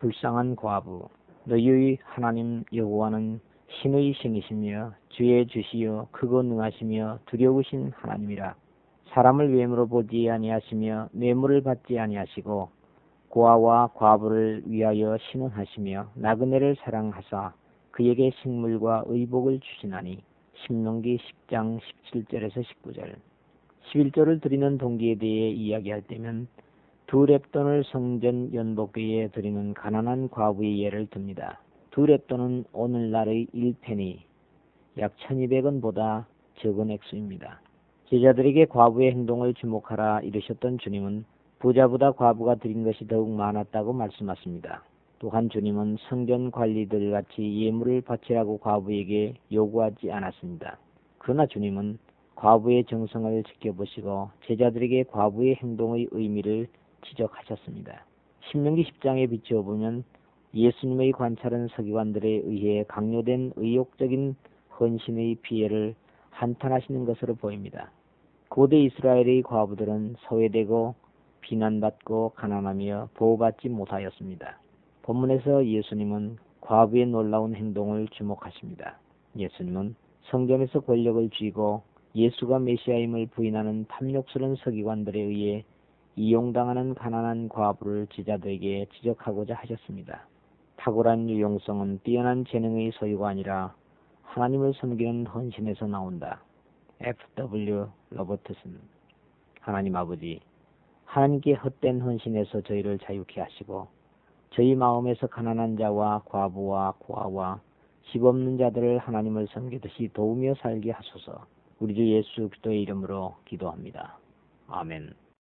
불쌍한 과부, 너희의 하나님 여호와는 신의 신이시며 주의 주시요 크고 능하시며 두려우신 하나님이라. 사람을 외모로 보지 아니하시며 뇌물을 받지 아니하시고 고아와 과부를 위하여 신원하시며 나그네를 사랑하사 그에게 식물과 의복을 주시나니. 신명기 10장 17절에서 19절. 11조를 드리는 동기에 대해 이야기할 때면 두 렙돈을 성전 연복궤에 드리는 가난한 과부의 예를 듭니다. 두 렙돈은 오늘날의 1페니, 약 1200원보다 적은 액수입니다. 제자들에게 과부의 행동을 주목하라 이르셨던 주님은 부자보다 과부가 드린 것이 더욱 많았다고 말씀하십니다. 또한 주님은 성전 관리들 같이 예물을 바치라고 과부에게 요구하지 않았습니다. 그러나 주님은 과부의 정성을 지켜보시고 제자들에게 과부의 행동의 의미를 지적하셨습니다. 신명기 10장에 비추어 보면 예수님의 관찰은 서기관들에 의해 강요된 의욕적인 헌신의 피해를 한탄하시는 것으로 보입니다. 고대 이스라엘의 과부들은 소외되고 비난받고 가난하며 보호받지 못하였습니다. 본문에서 예수님은 과부의 놀라운 행동을 주목하십니다. 예수님은 성전에서 권력을 쥐고 예수가 메시아임을 부인하는 탐욕스러운 서기관들에 의해 이용당하는 가난한 과부를 제자들에게 지적하고자 하셨습니다. 탁월한 유용성은 뛰어난 재능의 소유가 아니라 하나님을 섬기는 헌신에서 나온다. F.W. 로버트슨. 하나님 아버지, 하나님께 헛된 헌신에서 저희를 자유케 하시고 저희 마음에서 가난한 자와 과부와 고아와 집 없는 자들을 하나님을 섬기듯이 도우며 살게 하소서. 우리 주 예수 그리스도의 이름으로 기도합니다. 아멘.